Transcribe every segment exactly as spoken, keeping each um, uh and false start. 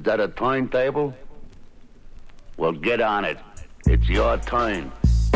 Is that a turntable? Well, get on it. It's your turn.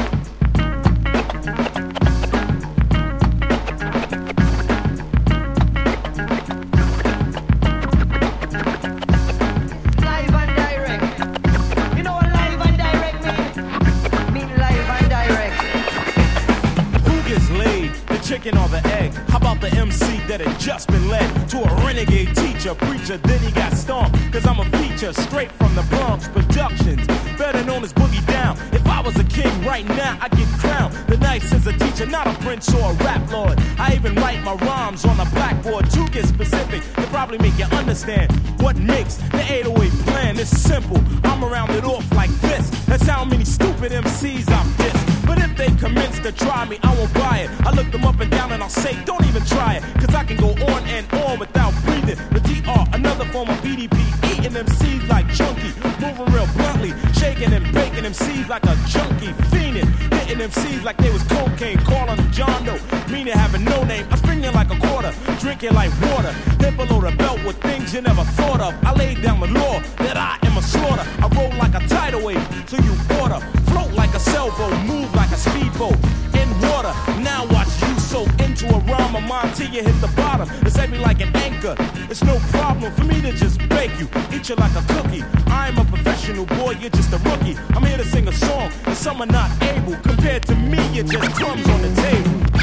Chicken or the egg? How about the M C that had just been led to a renegade teacher, preacher, then he got stomped? Cause I'm a feature straight from the Bronx Productions, better known as Boogie Down. If I was a king right now, I'd get crowned the nice as a teacher, not a prince or a rap lord. I even write my rhymes on a blackboard to get specific, to probably make you understand what makes the eight oh eight plan. It's simple, I'm around it off like this. That's how many stupid M Cs I've dissed. But if they commence to try me, I won't buy it. I look them up and down and I'll say, don't even try it. Cause I can go on and on without breathing. The T R, another form of B D P, eating M Cs like chunky, moving real bluntly, shaking and baking M Cs like a junkie, fiending, hitting M Cs like they was cocaine, calling them John Doe, meaning having no name. I spring you like a quarter, drinking like water, hit below the belt with things you never thought of. I laid down the law that I am a slaughter. I roll like a tidal wave, so you water, float like a sailboat, move like a speedboat in water. Now watch you soak into a rhyme of mine till you hit the bottom. It's heavy like an anchor. It's no problem for me to just bake you, eat you like a cookie. I'm a professional boy, you're just a rookie. I'm here to sing a song, and some are not able. Compared to me, you're just crumbs on the table.